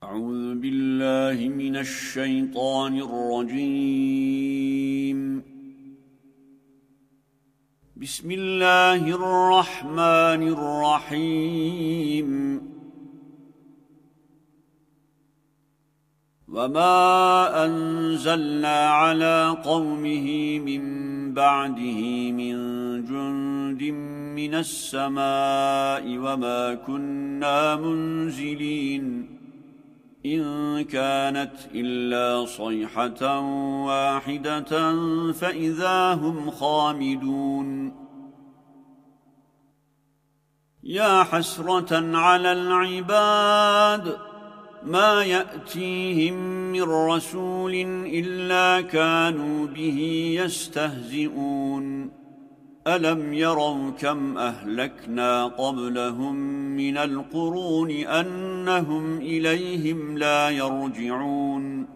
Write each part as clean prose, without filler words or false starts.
أعوذ بالله من الشيطان الرجيم. بسم الله الرحمن الرحيم. وما أنزلنا على قومه من بعده من جند من السماء وما كنا منزلين إن كانت إلا صيحة واحدة فإذا هم خامدون. يا حسرة على العباد ما يأتيهم من رسول إلا كانوا به يستهزئون. ألم يروا كم أهلكنا قبلهم من القرون أنهم إليهم لا يرجعون.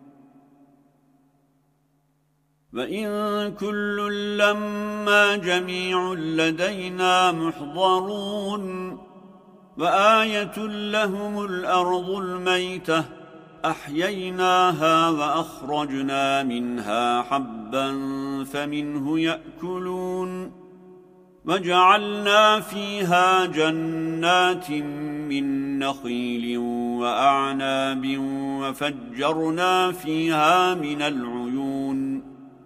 وإن كل لما جميع لدينا محضرون. وآية لهم الأرض الميتة أحييناها وأخرجنا منها حبا فمنه يأكلون. وجعلنا فيها جنات من نخيل وأعناب وفجرنا فيها من العيون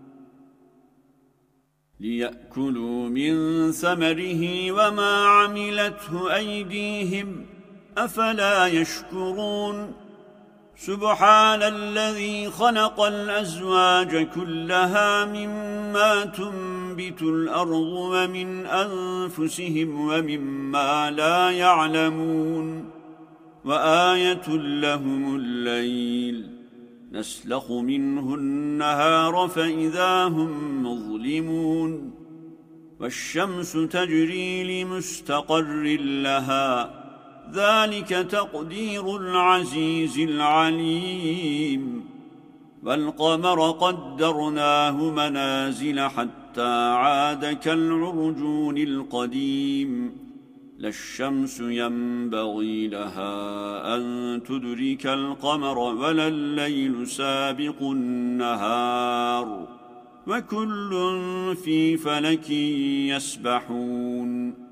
ليأكلوا من ثمره وما عملته أيديهم أفلا يشكرون. سبحان الذي خلق الأزواج كلها مما تنبت الأرض ومن أنفسهم ومما لا يعلمون. وآية لهم الليل نسلخ منه النهار فإذا هم مظلمون. والشمس تجري لمستقر لها ذلك تقدير العزيز العليم. والقمر قدرناه منازل حتى عاد كالعرجون القديم. لا الشمس ينبغي لها أن تدرك القمر ولا الليل سابق النهار وكل في فلك يسبحون.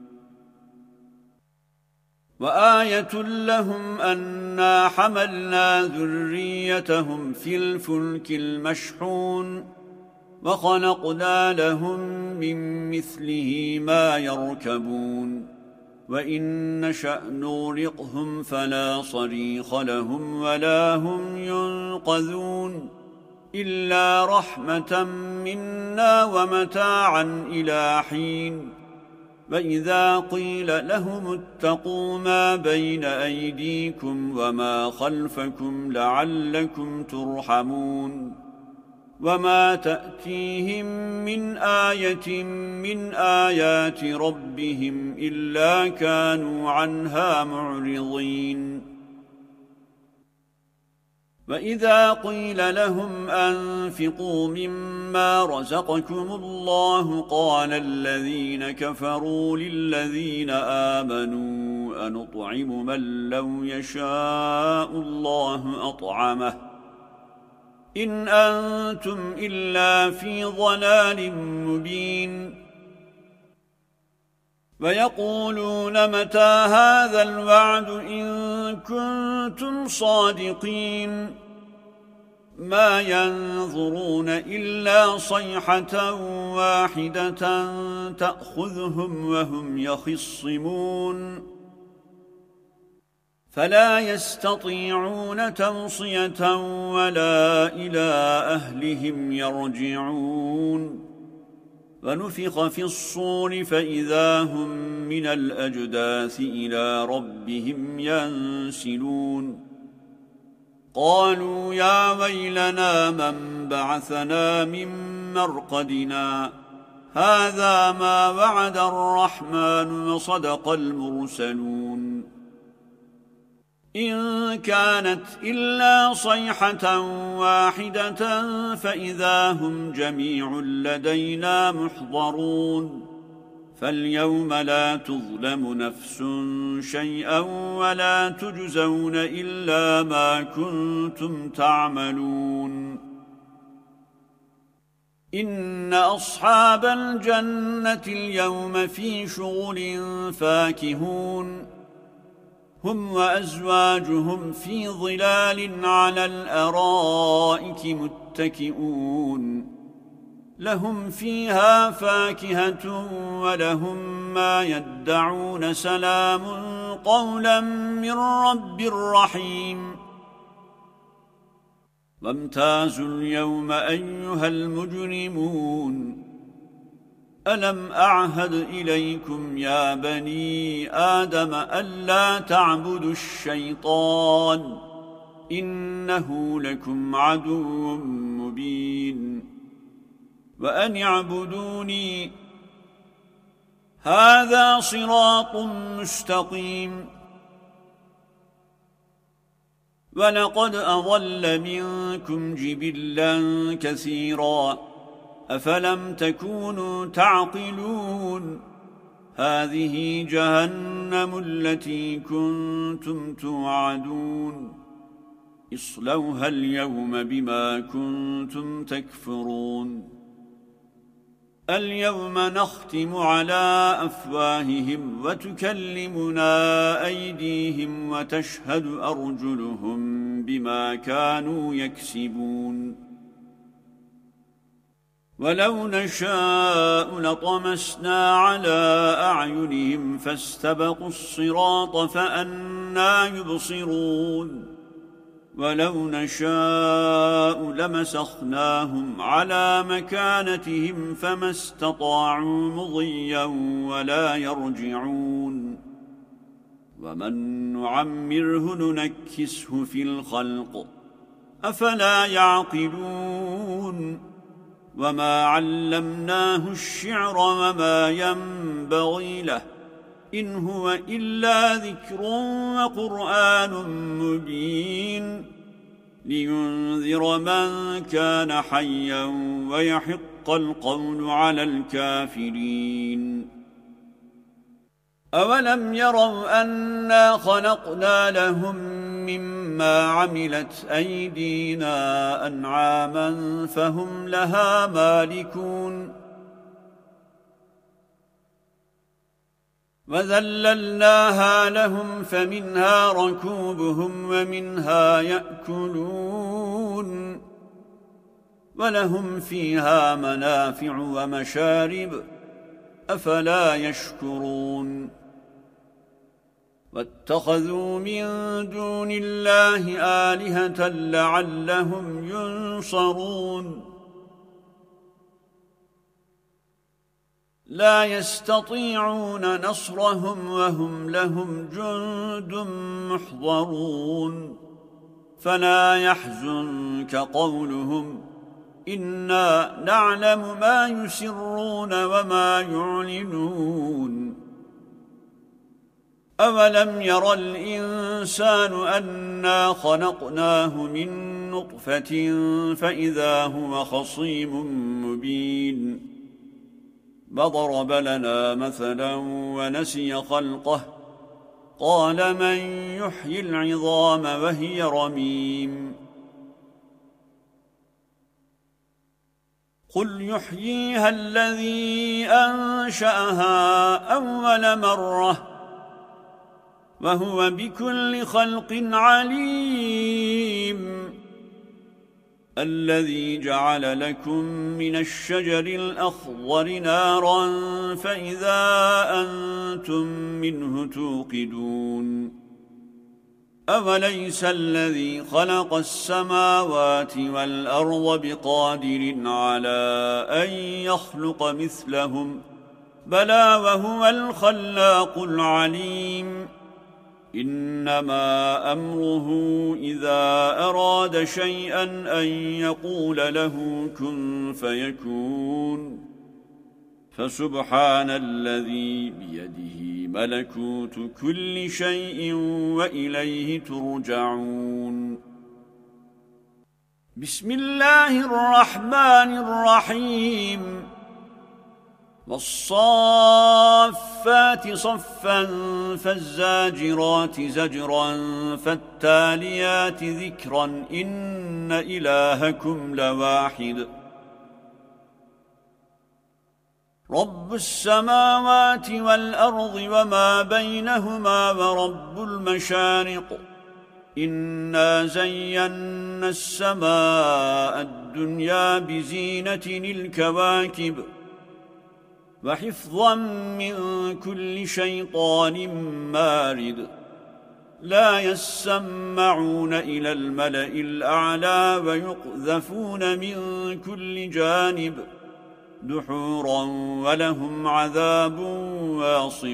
وآية لهم أنا حملنا ذريتهم في الفلك المشحون وخلقنا لهم من مثله ما يركبون. وإن نشأ نغرقهم فلا صريخ لهم ولا هم ينقذون إلا رحمة منا ومتاعا إلى حين. وإذا قيل لهم اتقوا ما بين أيديكم وما خلفكم لعلكم ترحمون. وما تأتيهم من آية من آيات ربهم إلا كانوا عنها معرضين. وإذا قيل لهم أنفقوا مما رزقكم الله قال الذين كفروا للذين آمنوا أنطعم من لو يشاء الله أطعمه إن أنتم إلا في ضلال مبين. ويقولون متى هذا الوعد إن كنتم صادقين. ما ينظرون إلا صيحة واحدة تأخذهم وهم يخصمون فلا يستطيعون توصية ولا إلى أهلهم يرجعون. ونفخ في الصور فإذا هم من الأجداث إلى ربهم ينسلون. قالوا يا ويلنا من بعثنا من مرقدنا هذا ما وعد الرحمن وصدق المرسلون. إن كانت إلا صيحة واحدة فإذا هم جميع لدينا محضرون فاليوم لا تظلم نفس شيئا ولا تجزون إلا ما كنتم تعملون إن أصحاب الجنة اليوم في شغل فاكهون هم وأزواجهم في ظلال على الأرائك متكئون لهم فيها فاكهة ولهم ما يدعون سلام قولا من رب رحيم وامتازوا اليوم أيها المجرمون ألم أعهد إليكم يا بني آدم ألا تعبدوا الشيطان إنه لكم عدو مبين وأن اعبدوني هذا صراط مستقيم ولقد أضل منكم جبلا كثيرا أفلم تكونوا تعقلون هذه جهنم التي كنتم توعدون اصلوها اليوم بما كنتم تكفرون اليوم نختم على أفواههم وتكلمنا أيديهم وتشهد أرجلهم بما كانوا يكسبون ولو نشاء لطمسنا على أعينهم فاستبقوا الصراط فأنى يبصرون ولو نشاء لمسخناهم على مكانتهم فما استطاعوا مضيا ولا يرجعون ومن نعمره ننكسه في الخلق أفلا يعقلون وما علمناه الشعر وما ينبغي له إن هو إلا ذكر وقرآن مبين لينذر من كان حيا ويحق القول على الكافرين أولم يروا أنا خلقنا لهم مما عملت أيدينا أنعاما فهم لها مالكون وذللناها لهم فمنها ركوبهم ومنها يأكلون ولهم فيها منافع ومشارب أفلا يشكرون واتخذوا من دون الله آلهة لعلهم ينصرون لا يستطيعون نصرهم وهم لهم جند محضرون فلا يحزنك قولهم إنا نعلم ما يسرون وما يعلنون أولم ير الإنسان أنا خلقناه من نطفة فإذا هو خصيم مبين وضرب لنا مثلا ونسي خلقه قال من يحيي العظام وهي رميم قل يحييها الذي أنشأها أول مرة وهو بكل خلق عليم الذي جعل لكم من الشجر الأخضر نارا فإذا أنتم منه توقدون أوليس الذي خلق السماوات والأرض بقادر على أن يخلق مثلهم بلى وهو الخلاق العليم إنما أمره إذا أراد شيئا أن يقول له كن فيكون فسبحان الذي بيده ملكوت كل شيء وإليه ترجعون بسم الله الرحمن الرحيم والصافات صفا فالزاجرات زجرا فالتاليات ذكرا إن إلهكم لواحد رب السماوات والأرض وما بينهما ورب المشارق إنا زينا السماء الدنيا بزينة الكواكب وحفظا من كل شيطان مارد لا يسمعون إلى الملأ الأعلى ويقذفون من كل جانب دحورا ولهم عذاب واصب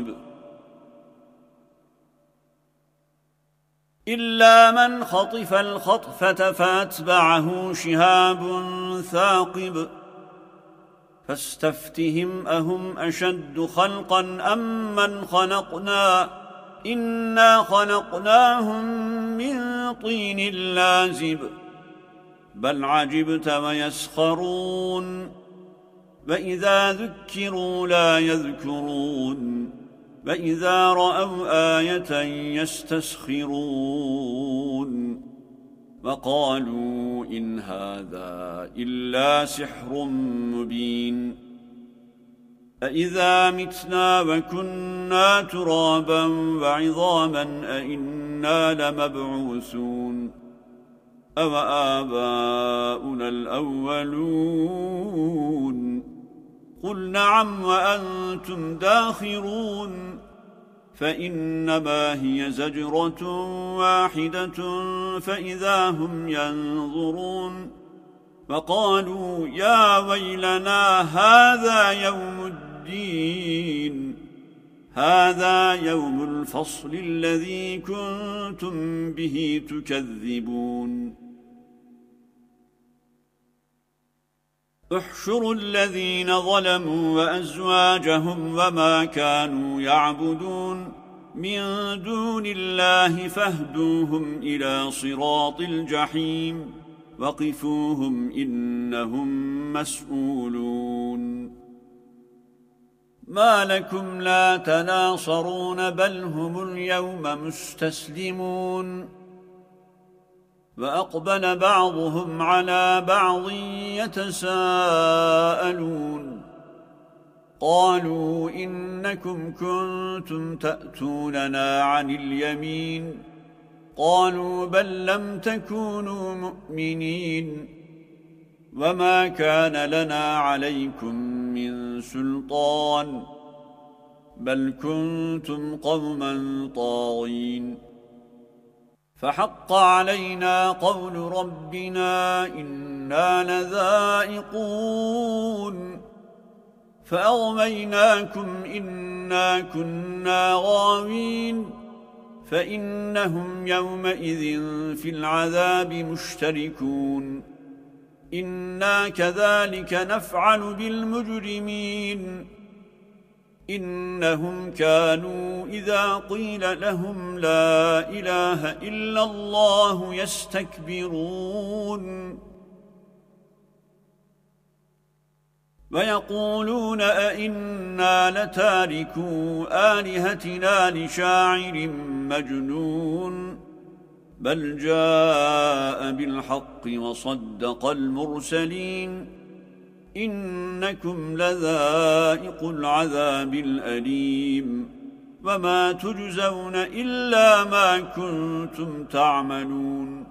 إلا من خطف الخطفة فأتبعه شهاب ثاقب فاستفتهم أهم أشد خلقا أم من خلقنا إنا خلقناهم من طين لازب بل عجبت ويسخرون وإذا ذكروا لا يذكرون وإذا رأوا آية يستسخرون وقالوا إن هذا إلا سحر مبين أإذا متنا وكنا ترابا وعظاما أإنا لمبعوثون أو آباؤنا الأولون قل نعم وأنتم داخرون فإنما هي زجرة واحدة فإذا هم ينظرون وقالوا يا ويلنا هذا يوم الدين هذا يوم الفصل الذي كنتم به تكذبون احشروا الذين ظلموا وأزواجهم وما كانوا يعبدون من دون الله فاهدوهم إلى صراط الجحيم وقفوهم إنهم مسؤولون ما لكم لا تناصرون بل هم اليوم مستسلمون وأقبل بعضهم على بعض يتساءلون قالوا إنكم كنتم تأتوننا عن اليمين قالوا بل لم تكونوا مؤمنين وما كان لنا عليكم من سلطان بل كنتم قوما طاغين فحق علينا قول ربنا إنا لذائقون فأغويناكم إنا كنا غاوين فإنهم يومئذ في العذاب مشتركون إنا كذلك نفعل بالمجرمين إنهم كانوا إذا قيل لهم لا إله إلا الله يستكبرون ويقولون أئنا لتاركو آلهتنا لشاعر مجنون بل جاء بالحق وصدق المرسلين إنكم لذائق العذاب الأليم وما تجزون إلا ما كنتم تعملون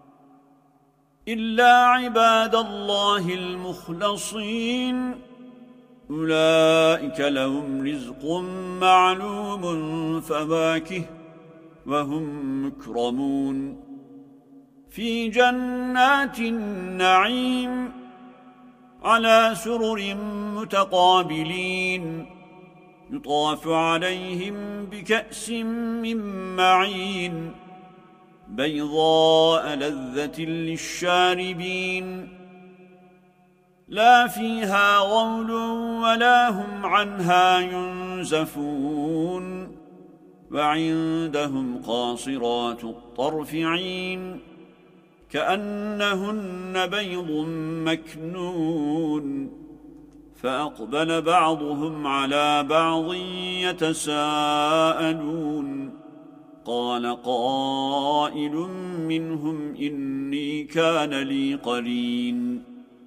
إلا عباد الله المخلصين أولئك لهم رزق معلوم فواكه وهم مكرمون في جنات النعيم على سرر متقابلين يطاف عليهم بكأس من معين بيضاء لذة للشاربين لا فيها غول ولا هم عنها ينزفون وعندهم قاصرات الطرف عين كأنهن بيض مكنون فأقبل بعضهم على بعض يتساءلون قال قائل منهم إني كان لي قرين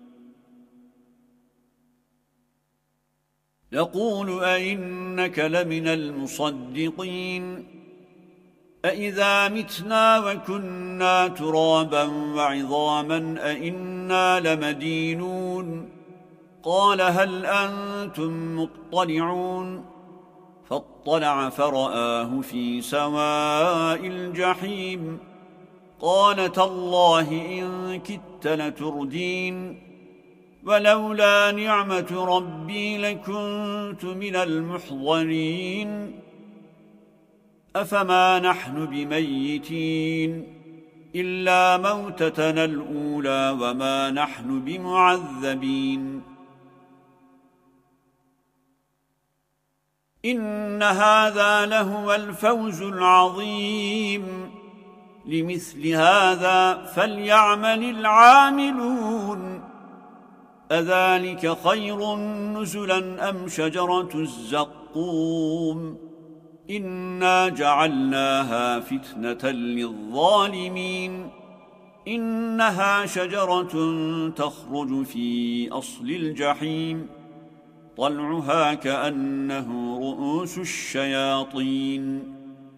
يقول أئنك لمن المصدقين أئذا متنا وكنا ترابا وعظاما أئنا لمدينون قال هل أنتم مطلعون فاطلع فرآه في سواء الجحيم قال تالله إن كدت لتردين ولولا نعمة ربي لكنت من المحضرين أفما نحن بميتين إلا موتتنا الأولى وما نحن بمعذبين إن هذا لهو الفوز العظيم لمثل هذا فليعمل العاملون أذلك خير نزلا أم شجرة الزقوم إنا جعلناها فتنة للظالمين إنها شجرة تخرج في أصل الجحيم طلعها كأنه رؤوس الشياطين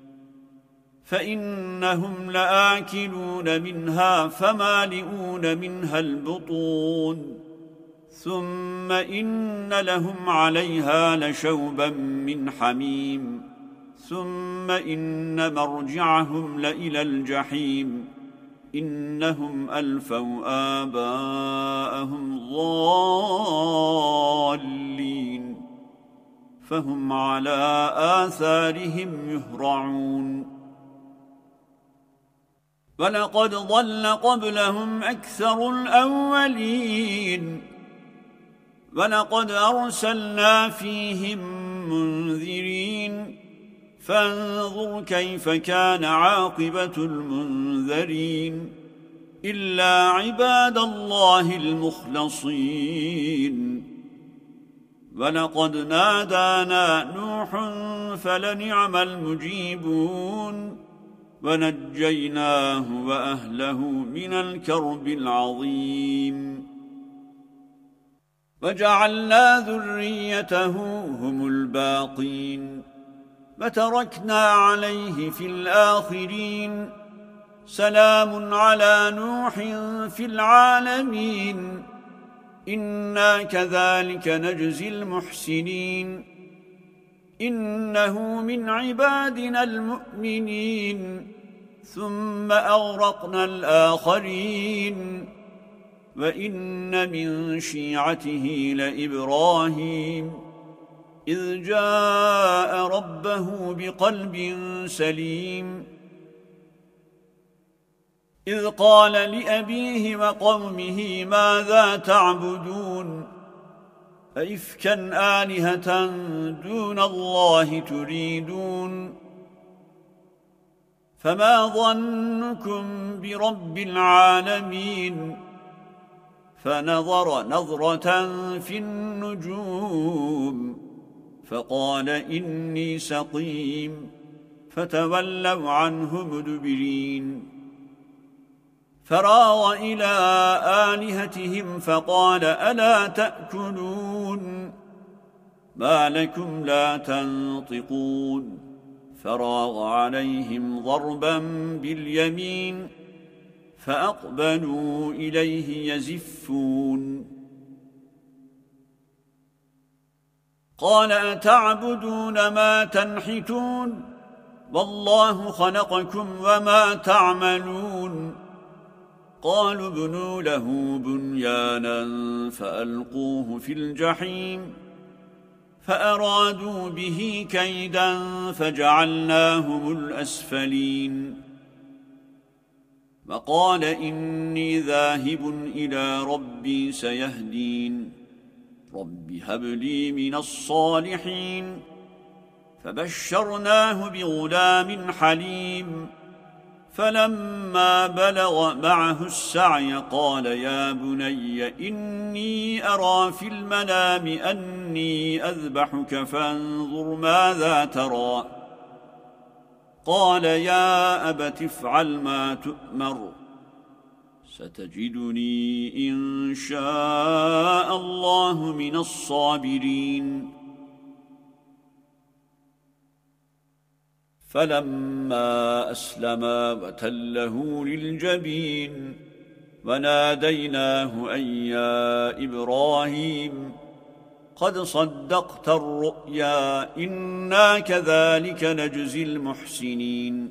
فإنهم لآكلون منها فمالئون منها البطون ثم إن لهم عليها لشوبا من حميم ثم إن مرجعهم لإلى الجحيم إنهم ألفوا آباءهم ضالين فهم على آثارهم يهرعون ولقد ضل قبلهم أكثر الأولين ولقد أرسلنا فيهم منذرين فانظر كيف كان عاقبة المنذرين إلا عباد الله المخلصين ولقد نادانا نوح فلنعم المجيبون ونجيناه وأهله من الكرب العظيم وجعلنا ذريته هم الباقين وتركنا عليه في الآخرين سلام على نوح في العالمين إنا كذلك نجزي المحسنين إنه من عبادنا المؤمنين ثم أغرقنا الآخرين وإن من شيعته لإبراهيم إذ جاء ربه بقلب سليم إذ قال لأبيه وقومه ماذا تعبدون أئفكا آلهة دون الله تريدون فما ظنكم برب العالمين فنظر نظرة في النجوم فقال إني سقيم فتولوا عنه مدبرين فراغ إلى آلهتهم فقال ألا تأكلون ما لكم لا تنطقون فراغ عليهم ضربا باليمين فأقبلوا إليه يزفون قال أتعبدون ما تنحتون والله خلقكم وما تعملون قالوا ابنوا له بنيانا فألقوه في الجحيم فأرادوا به كيدا فجعلناهم الأسفلين وقال إني ذاهب إلى ربي سيهدين رب هب لي من الصالحين فبشرناه بغلام حليم فلما بلغ معه السعي قال يا بني إني أرى في المنام أني أذبحك فانظر ماذا ترى. قال يا أبت افعل ما تؤمر ستجدني إن شاء الله من الصابرين. فلما أسلما وتله للجبين وناديناه أن يا إبراهيم قد صدقت الرؤيا إنا كذلك نجزي المحسنين.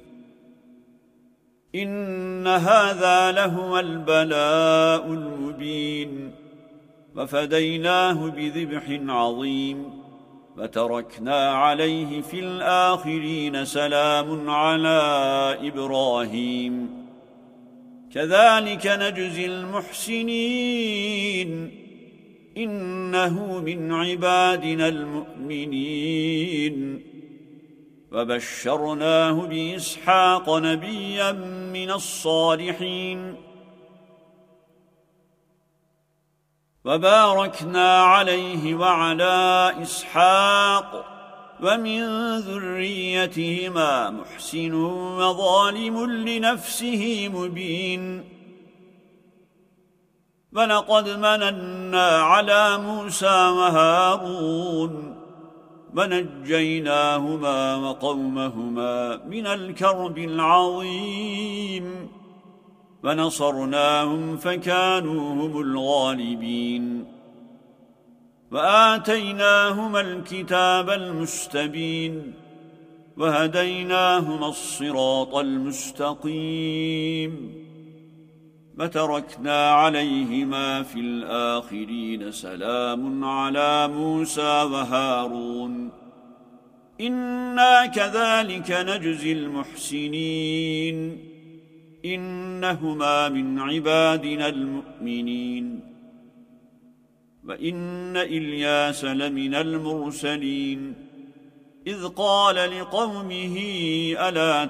إن هذا لهو البلاء المبين وفديناه بذبح عظيم وتركنا عليه في الآخرين سلام على إبراهيم كذلك نجزي المحسنين إنه من عبادنا المؤمنين. وبشرناه بإسحاق نبيا من الصالحين وباركنا عليه وعلى إسحاق ومن ذريتهما محسن وظالم لنفسه مبين. ولقد مننا على موسى وهارون ونجيناهما وقومهما من الكرب العظيم ونصرناهم فكانوا هم الغالبين. وآتيناهما الكتاب المستبين وهديناهما الصراط المستقيم وتركنا عليهما في الآخرين سلام على موسى وهارون إنا كذلك نجزي المحسنين إنهما من عبادنا المؤمنين. وإن إلياس لمن المرسلين إذ قال لقومه ألا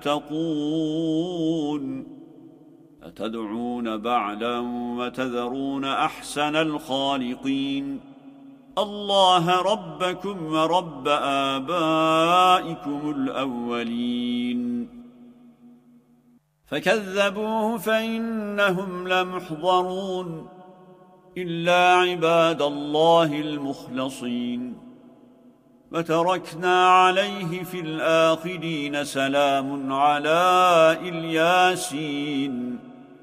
تتقون أتدعون بعلا وتذرون أحسن الخالقين الله ربكم ورب آبائكم الأولين. فكذبوه فإنهم لمحضرون إلا عباد الله المخلصين وتركنا عليه في الآخرين سلام على الياسين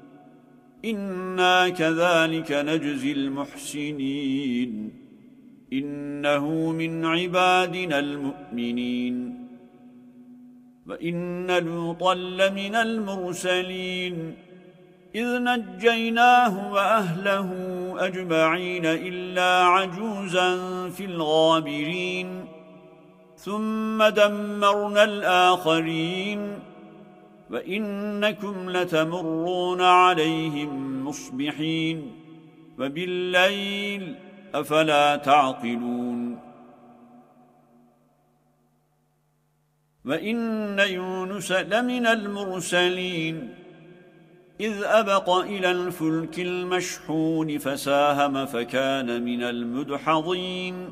إنا كذلك نجزي المحسنين إنه من عبادنا المؤمنين. وإن لوطا لمن المرسلين إذ نجيناه وأهله أجمعين إلا عجوزا في الغابرين ثم دمرنا الآخرين وإنكم لتمرون عليهم مصبحين وبالليل أفلا تعقلون. وإن يونس لمن المرسلين إذ أبق إلى الفلك المشحون فساهم فكان من المدحضين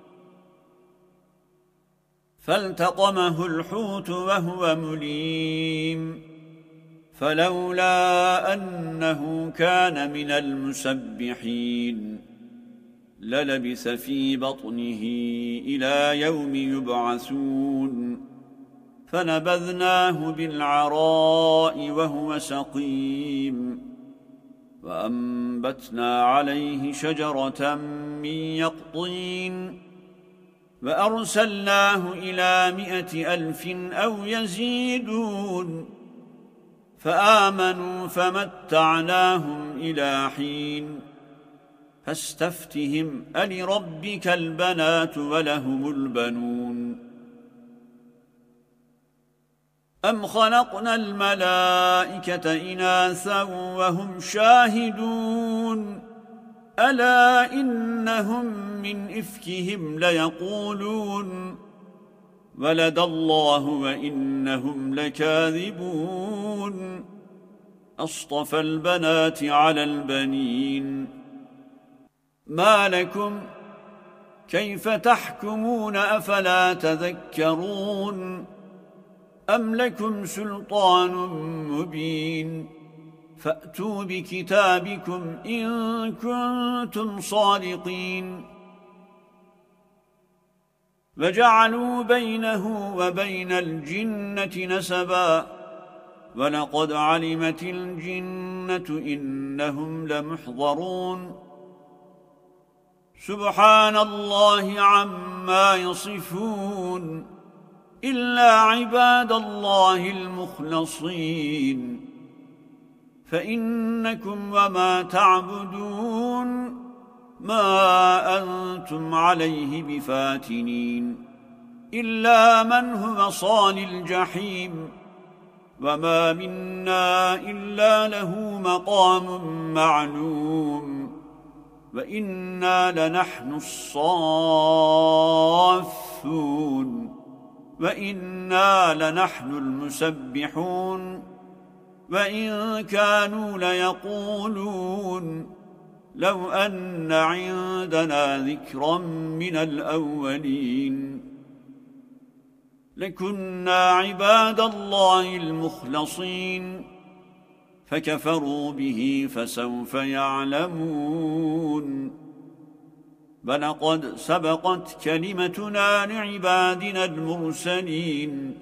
فالتقمه الحوت وهو مليم فلولا أنه كان من المسبحين للبث في بطنه إلى يوم يبعثون فنبذناه بالعراء وهو سقيم وأنبتنا عليه شجرة من يقطين وأرسلناه إلى 100,000 أو يزيدون فآمنوا فمتعناهم إلى حين فاستفتهم ألربك البنات ولهم البنون أم خلقنا الملائكة إناثا وهم شاهدون ألا إنهم من إفكهم ليقولون ولد الله وإنهم لكاذبون أصطفى البنات على البنين ما لكم كيف تحكمون أفلا تذكرون أم لكم سلطان مبين فأتوا بكتابكم إن كنتم صادقين وجعلوا بينه وبين الجنة نسبا ولقد علمت الجنة إنهم لمحضرون سبحان الله عما يصفون إلا عباد الله المخلصين فإنكم وما تعبدون ما أنتم عليه بفاتنين إلا من هو صال الجحيم وما منا إلا له مقام معلوم وإنا لنحن الصافون وإنا لنحن المسبحون وإن كانوا ليقولون لو أن عندنا ذكرا من الأولين لكنا عباد الله المخلصين فكفروا به فسوف يعلمون ولقد سبقت كلمتنا لعبادنا المرسلين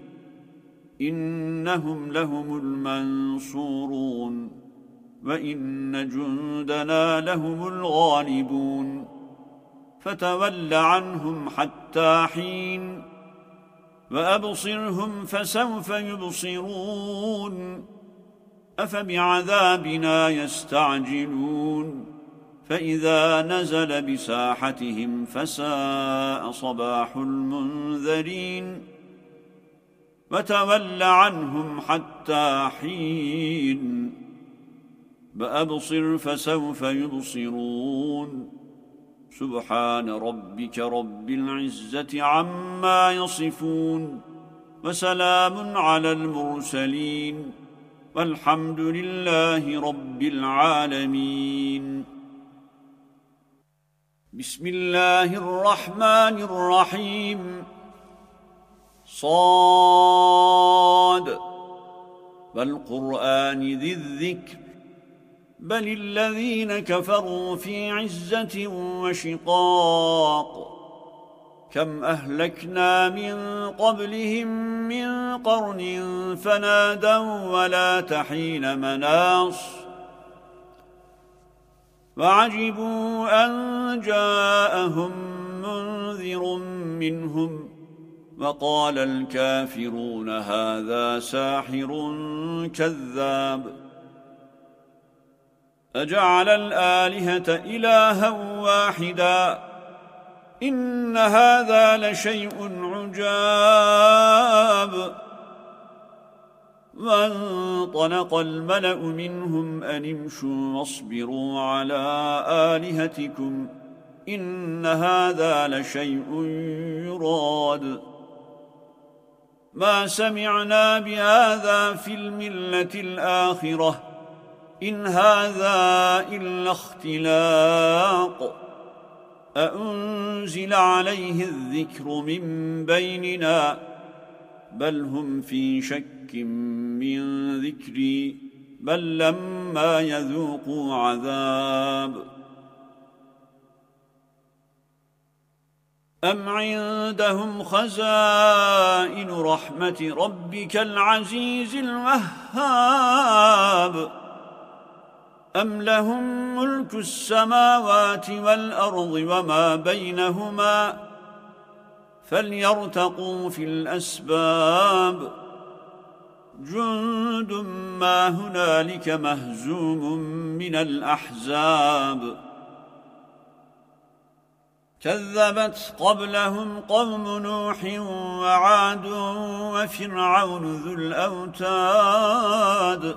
إنهم لهم المنصورون وإن جندنا لهم الغالبون فتول عنهم حتى حين وأبصرهم فسوف يبصرون أفبعذابنا يستعجلون فإذا نزل بساحتهم فساء صباح المنذرين وتول عنهم حتى حين بأبصر فسوف يبصرون سبحان ربك رب العزة عما يصفون وسلام على المرسلين والحمد لله رب العالمين بسم الله الرحمن الرحيم صاد والقرآن ذي الذكر بل الذين كفروا في عزة وشقاق كم أهلكنا من قبلهم من قرن فنادوا ولا تحين مناص وعجبوا أن جاءهم منذر منهم وقال الكافرون هذا ساحر كذاب أجعل الآلهة إلها واحدا إن هذا لشيء عجاب وانطلق الملأ منهم أن امشوا واصبروا على آلهتكم إن هذا لشيء يراد ما سمعنا بهذا في الملة الآخرة إن هذا إلا اختلاق أأنزل عليه الذكر من بيننا بل هم في شك من ذكري بل لما يذوقوا عذاب أم عندهم خزائن رحمة ربك العزيز الوهاب أم لهم ملك السماوات والأرض وما بينهما فليرتقوا في الأسباب جند ما هنالك مهزوم من الأحزاب كذبت قبلهم قوم نوح وعاد وفرعون ذو الأوتاد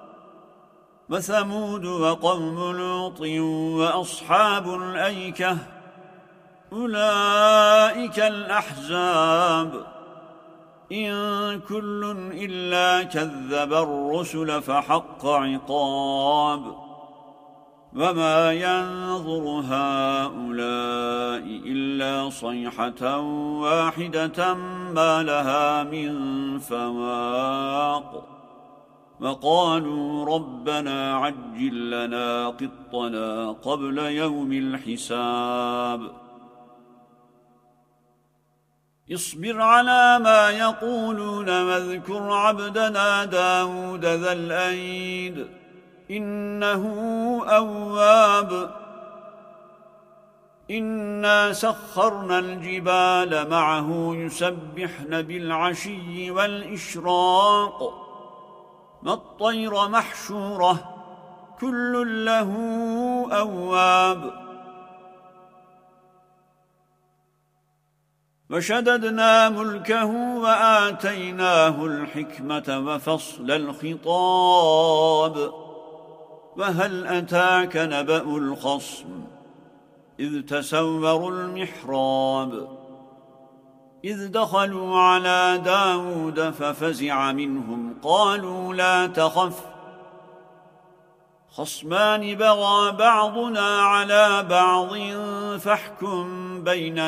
وثمود وقوم لوط وأصحاب الأيكة أولئك الأحزاب إن كل إلا كذب الرسل فحق عقاب وما ينظر هؤلاء إلا صيحة واحدة ما لها من فواق وقالوا ربنا عجل لنا قطنا قبل يوم الحساب اصبر على ما يقولون واذكر عبدنا داود ذا الأيد إنه أواب إنا سخرنا الجبال معه يسبحن بالعشي والإشراق والطير محشورة كل له أواب وشددنا ملكه وآتيناه الحكمة وفصل الخطاب وهل أتاك نبأ الخصم إذ تسوروا المحراب إذ دخلوا على داود ففزع منهم قالوا لا تخف خصمان بغى بعضنا على بعض فاحكم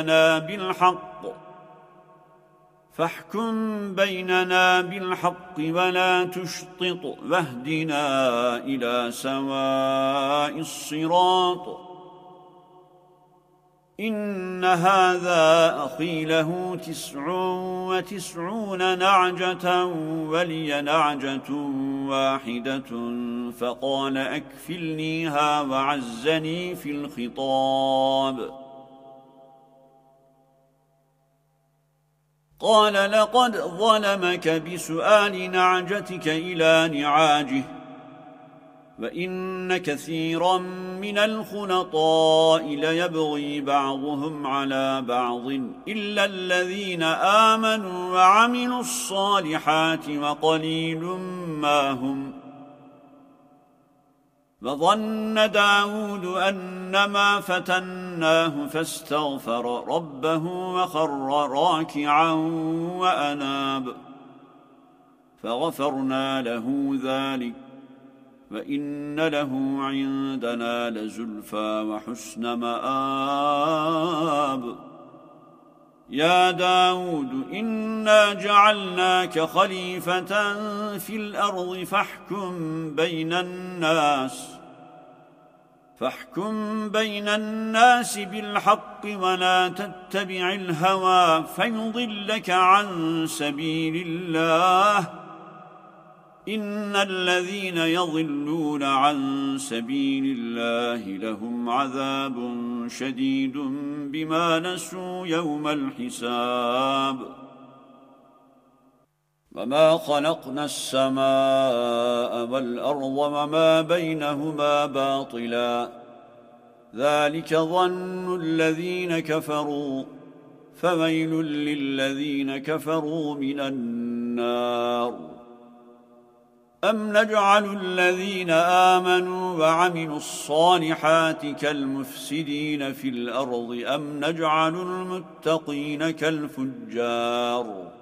بيننا بالحق ولا تشطط واهدنا إلى سواء الصراط إن هذا أخي له 99 نعجة ولي نعجة واحدة فقال أكفلنيها وعزني في الخطاب قال لقد ظلمك بسؤال نعجتك إلى نعاجه وإن كثيرا من الخلطاء ليبغي بعضهم على بعض إلا الذين آمنوا وعملوا الصالحات وقليل ما هم وظن داود أنما فتناه فاستغفر ربه وخر راكعا وأناب فغفرنا له ذلك وإن له عندنا لزلفى وحسن مآب يا داود إنا جعلناك خليفة في الأرض فاحكم بين الناس بالحق ولا تتبع الهوى فيضلك عن سبيل الله إن الذين يضلون عن سبيل الله لهم عذاب شديد بما نسوا يوم الحساب وما خلقنا السماء والأرض وما بينهما باطلا ذلك ظن الذين كفروا فويل للذين كفروا من النار أم نجعل الذين آمنوا وعملوا الصالحات كالمفسدين في الأرض أم نجعل المتقين كالفجار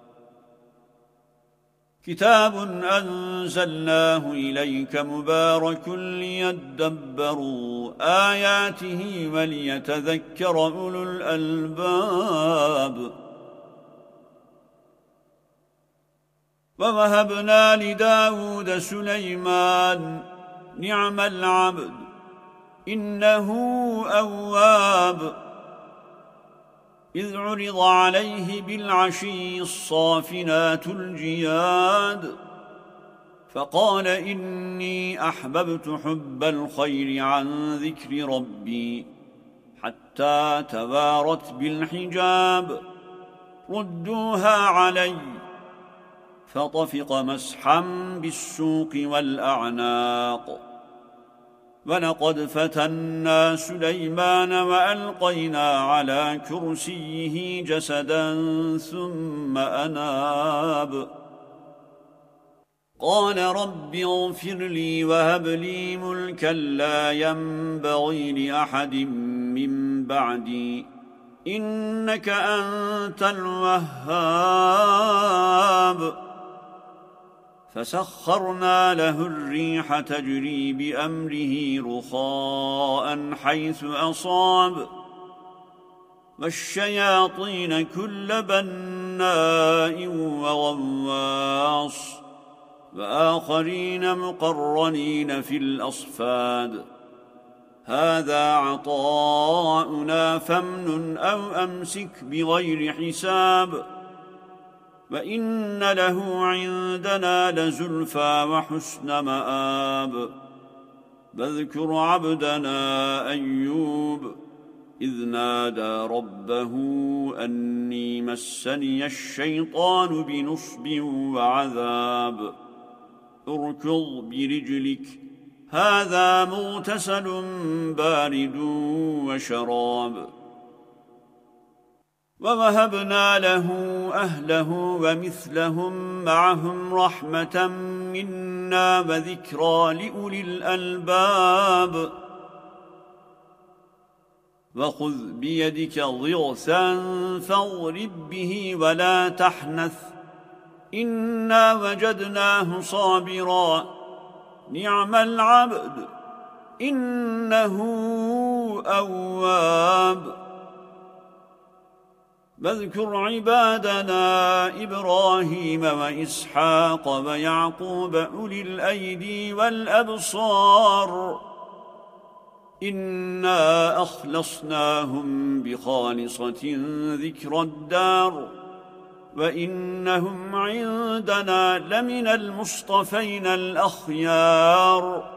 كتاب أنزلناه إليك مبارك ليدبروا آياته وليتذكر أولو الألباب ووهبنا لداود سليمان نعم العبد إنه أواب إذ عرض عليه بالعشي الصافنات الجياد فقال إني أحببت حب الخير عن ذكر ربي حتى توارت بالحجاب ردوها علي فطفق مسحا بالسوق والأعناق ولقد فتنا سليمان وألقينا على كرسيه جسدا ثم أناب قال رب اغفر لي وهب لي ملكا لا ينبغي لأحد من بعدي إنك أنت الوهاب. فسخرنا له الريح تجري بأمره رخاء حيث أصاب والشياطين كل بناء وغواص وآخرين مقرنين في الأصفاد هذا عطاؤنا فامنن أو أمسك بغير حساب وإن له عندنا لزلفى وحسن مآب واذكر عبدنا أيوب إذ نادى ربه أني مسني الشيطان بنصب وعذاب اركض برجلك هذا مغتسل بارد وشراب ووهبنا له أهله ومثلهم معهم رحمة منا وذكرى لأولي الألباب وخذ بيدك ضغثا فاضرب به ولا تحنث إنا وجدناه صابرا نعم العبد إنه أواب واذكر عبادنا إبراهيم وإسحاق ويعقوب أولي الأيدي والأبصار إنا أخلصناهم بخالصة ذكر الدار وإنهم عندنا لمن المصطفين الأخيار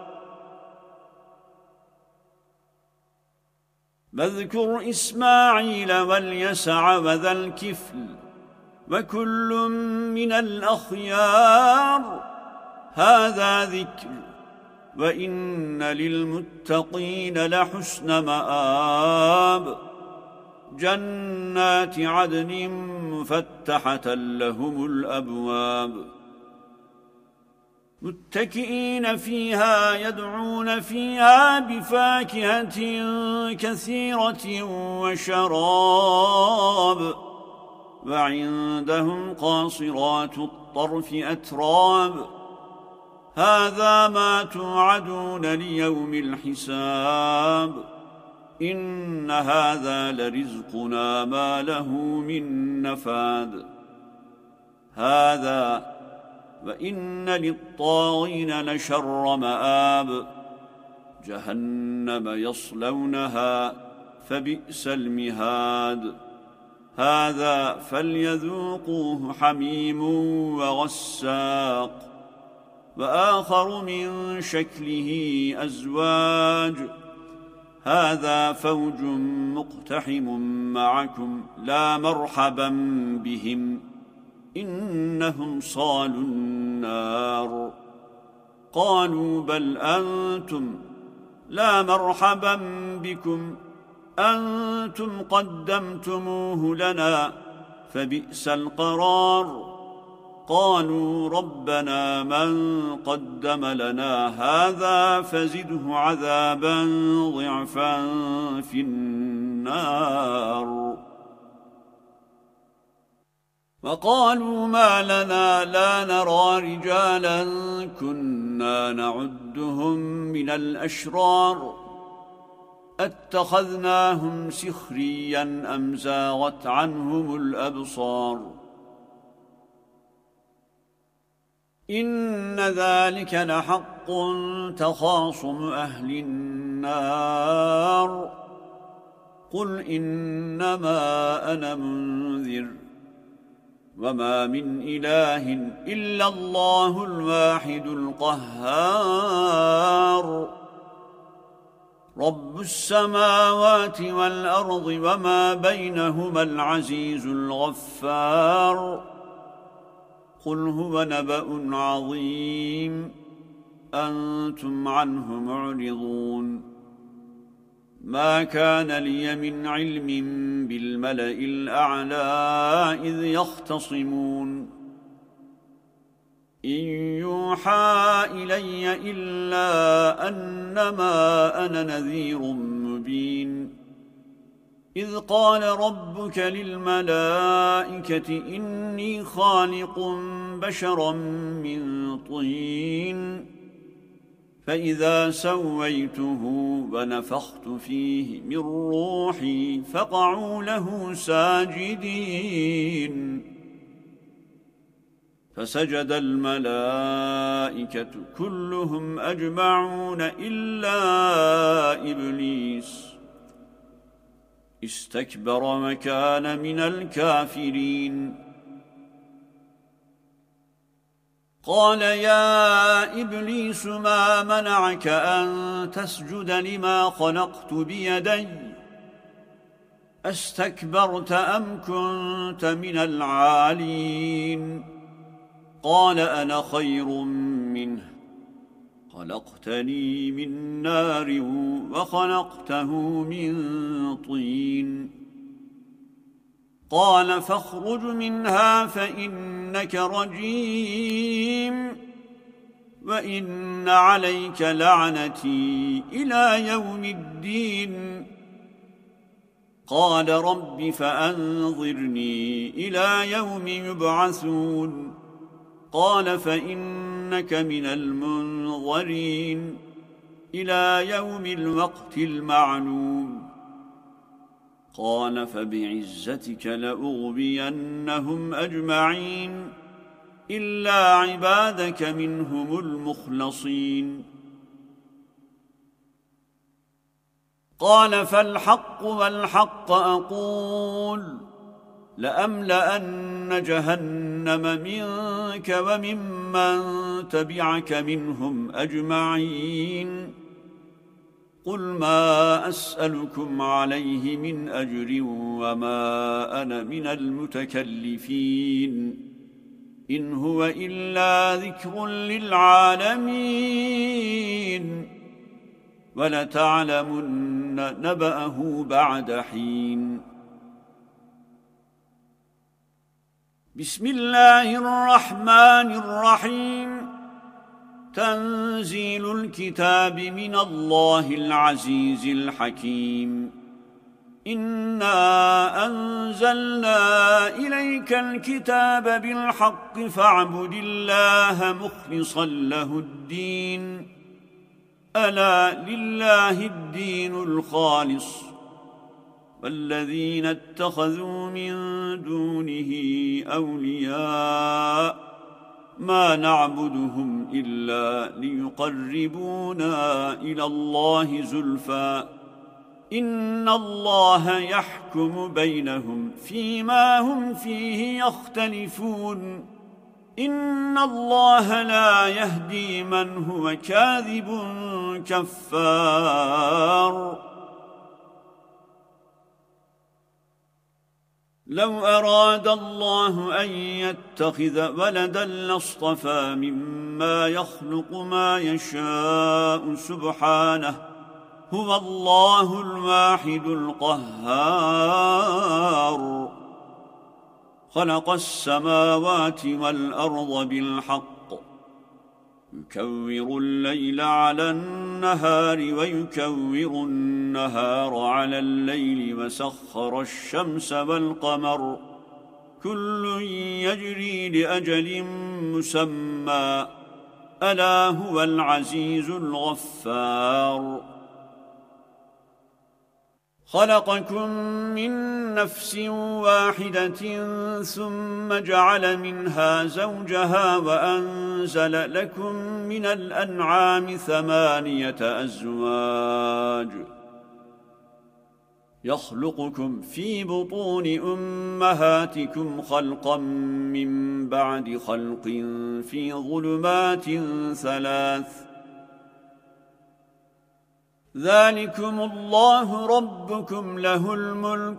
واذكر إسماعيل واليسع وذا الكفل وكل من الأخيار هذا ذكر وإن للمتقين لحسن مآب جنات عدن مفتحة لهم الأبواب متكئين فيها يدعون فيها بفاكهة كثيرة وشراب وعندهم قاصرات الطرف أتراب هذا ما توعدون ليوم الحساب إن هذا لرزقنا ما له من نفاد هذا وإن للطاغين لشر مآب جهنم يصلونها فبئس المهاد هذا فليذوقوه حميم وغساق وآخر من شكله أزواج هذا فوج مقتحم معكم لا مرحبا بهم إنهم صالوا النار قالوا بل أنتم لا مرحبا بكم أنتم قدمتموه لنا فبئس القرار قالوا ربنا من قدم لنا هذا فزده عذابا ضعفا في النار وقالوا ما لنا لا نرى رجالا كنا نعدهم من الأشرار اتخذناهم سخريا أم زاغت عنهم الأبصار إن ذلك لحق تخاصم أهل النار قل إنما أنا منذر وما من إله إلا الله الواحد القهار رب السماوات والأرض وما بينهما العزيز الغفار قل هو نبأ عظيم أنتم عنه معرضون ما كان لي من علم بالملأ الأعلى إذ يختصمون إن يوحى إلي إلا أنما أنا نذير مبين إذ قال ربك للملائكة إني خالق بشرا من طين فإذا سويته ونفخت فيه من روحي فقعوا له ساجدين فسجد الملائكة كلهم أجمعون إلا إبليس استكبر وكان من الكافرين قال يا إبليس ما منعك أن تسجد لما خلقت بيدي أستكبرت أم كنت من العالين قال أنا خير منه خلقتني من نار وخلقته من طين قال فاخرج منها فإنك رجيم وإن عليك لعنتي إلى يوم الدين قال رب فأنظرني إلى يوم يبعثون قال فإنك من المنظرين إلى يوم الوقت المعلوم قال فبعزتك لأغوينهم أجمعين إلا عبادك منهم المخلصين قال فالحق والحق أقول لأملأن جهنم منك وممن تبعك منهم أجمعين قل ما أسألكم عليه من أجر وما أنا من المتكلفين إن هو إلا ذكر للعالمين ولتعلمن نبأه بعد حين بسم الله الرحمن الرحيم تنزيل الكتاب من الله العزيز الحكيم إنا أنزلنا إليك الكتاب بالحق فاعبد الله مخلصا له الدين ألا لله الدين الخالص والذين اتخذوا من دونه أولياء ما نعبدهم إلا ليقربونا إلى الله زلفى إن الله يحكم بينهم فيما هم فيه يختلفون إن الله لا يهدي من هو كاذب كفار لو أراد الله أن يتخذ ولدا لاصطفى مما يخلق ما يشاء سبحانه هو الله الواحد القهار خلق السماوات والأرض بالحق يكور الليل على النهار ويكور النهار على الليل وسخر الشمس والقمر كل يجري لأجل مسمى ألا هو العزيز الغفار خلقكم من نفس واحدة ثم جعل منها زوجها وأنزل لكم من الأنعام 8 أزواج يخلقكم في بطون أمهاتكم خلقا من بعد خلق في ظلمات 3 ذلكم الله ربكم له الملك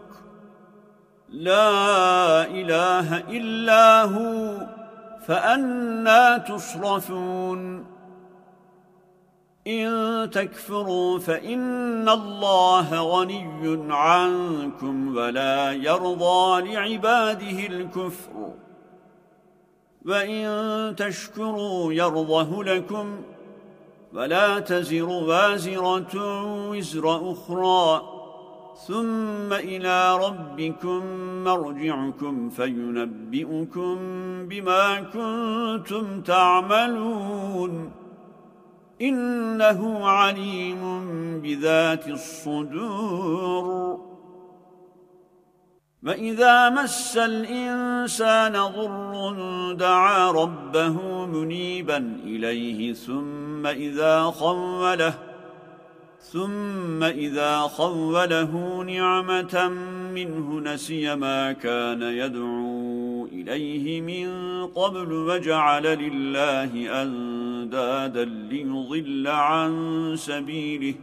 لا إله إلا هو فأنى تصرفون إن تكفروا فإن الله غني عنكم ولا يرضى لعباده الكفر وإن تشكروا يرضه لكم ولا تزر وازرة وزر أخرى ثم إلى ربكم مرجعكم فينبئكم بما كنتم تعملون إنه عليم بذات الصدور وإذا مس الإنسان ضر دعا ربه منيبا إليه ثم إذا خوله نعمة منه نسي ما كان يدعو إليه من قبل وجعل لله أندادا ليضل عن سبيله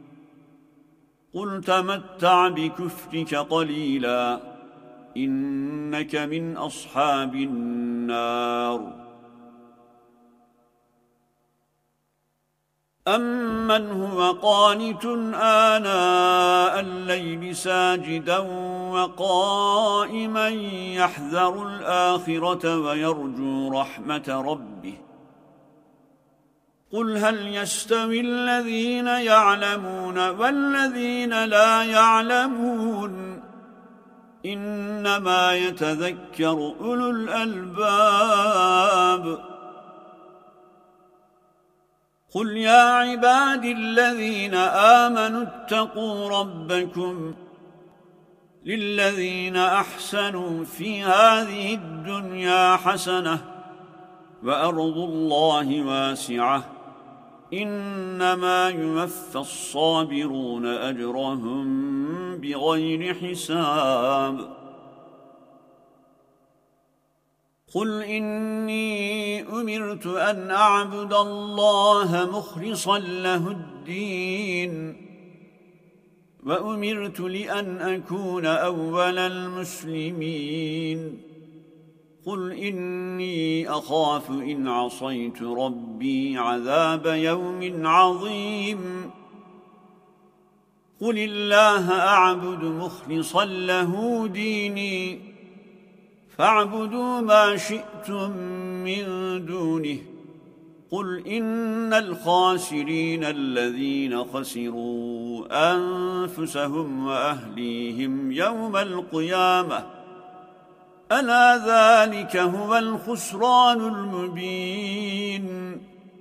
قل تمتع بكفرك قليلا إنك من أصحاب النار أمن هو قانت آناء الليل ساجدا وقائما يحذر الآخرة ويرجو رحمة ربه قل هل يستوي الذين يعلمون والذين لا يعلمون إنما يتذكر أولو الألباب قل يا عبادي الذين آمنوا اتقوا ربكم للذين أحسنوا في هذه الدنيا حسنة وأرض الله واسعة إنما يوفى الصابرون أجرهم بغير حساب قل إني أمرت أن أعبد الله مخلصا له الدين وأمرت لأن أكون أول المسلمين قل إني أخاف إن عصيت ربي عذاب يوم عظيم قل الله أعبد مخلصا له ديني فاعبدوا ما شئتم من دونه قل إن الخاسرين الذين خسروا أنفسهم وأهليهم يوم القيامة ألا ذلك هو الخسران المبين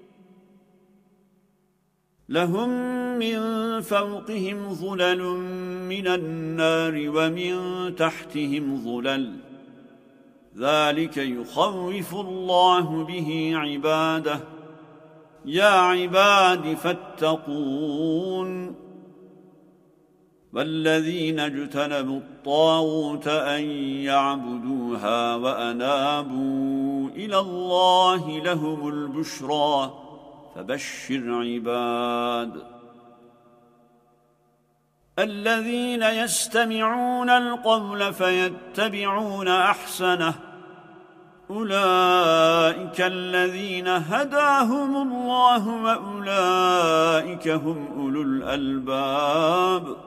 لهم من فوقهم ظلل من النار ومن تحتهم ظلل ذلك يخوف الله به عباده يا عباد فاتقون والذين اجتنبوا الطاغوت أن يعبدوها وأنابوا إلى الله لهم البشرى فبشر عباد الذين يستمعون القول فيتبعون أحسنه أولئك الذين هداهم الله وأولئك هم أولو الألباب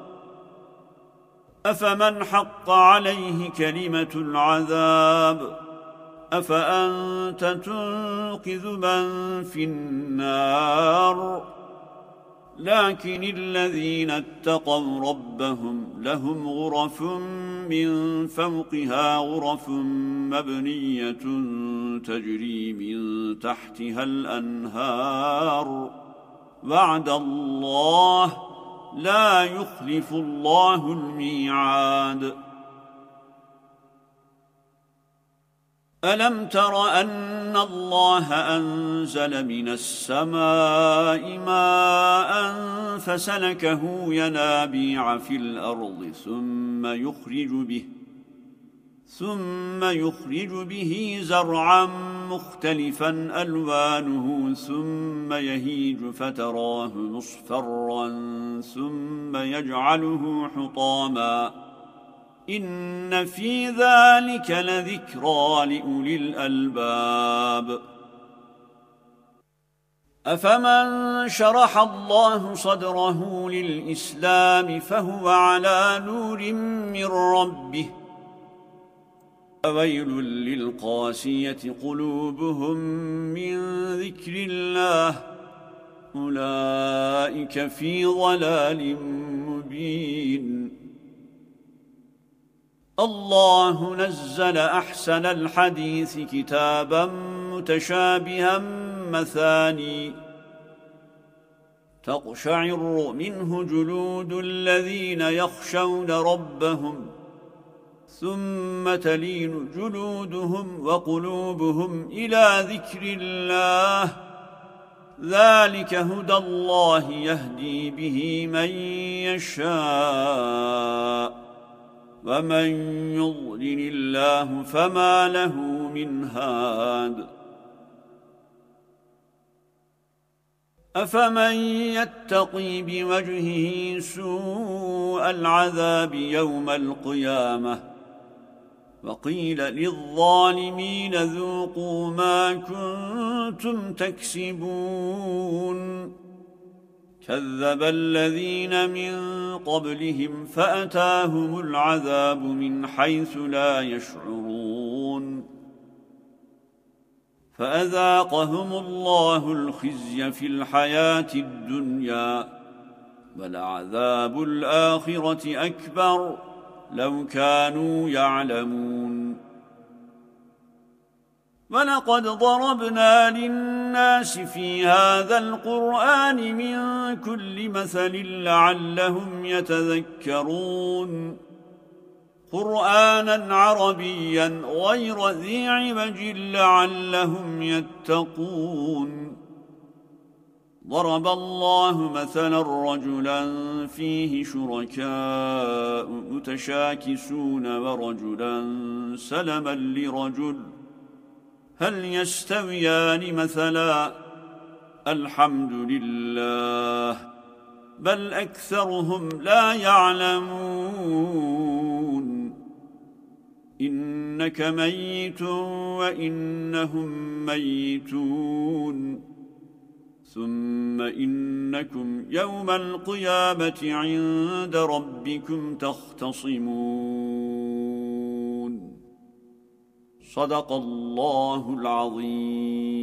أفمن حق عليه كلمة العذاب أفأنت تنقذ من في النار لكن الذين اتقوا ربهم لهم غرف من فوقها غرف مبنية تجري من تحتها الأنهار وعد الله لا يخلف الله الميعاد ألم تر أن الله أنزل من السماء ماء فسلكه ينابيع في الأرض ثم يخرج به زرعا مختلفا ألوانه ثم يهيج فتراه مصفرا ثم يجعله حطاما إن في ذلك لذكرى لأولي الألباب أفمن شرح الله صدره للإسلام فهو على نور من ربه وويل للقاسية قلوبهم من ذكر الله أولئك في ضلال مبين الله نزل أحسن الحديث كتابا متشابها مثاني تقشعر منه جلود الذين يخشون ربهم ثم تلين جلودهم وقلوبهم إلى ذكر الله ذلك هدى الله يهدي به من يشاء ومن يضلل الله فما له من هاد أفمن يتقي بوجهه سوء العذاب يوم القيامة وقيل للظالمين ذوقوا ما كنتم تكسبون كذب الذين من قبلهم فأتاهم العذاب من حيث لا يشعرون فأذاقهم الله الخزي في الحياة الدنيا ولعذاب الآخرة أكبر لو كانوا يعلمون ولقد ضربنا للناس في هذا القرآن من كل مثل لعلهم يتذكرون قرآنا عربيا غير ذي عوج لعلهم يتقون ضرب الله مثلا رجلا فيه شركاء متشاكسون ورجلا سلما لرجل هل يستويان مثلا الحمد لله بل أكثرهم لا يعلمون إنك ميت وإنهم ميتون ثم إنكم يوم القيامة عند ربكم تختصمون صدق الله العظيم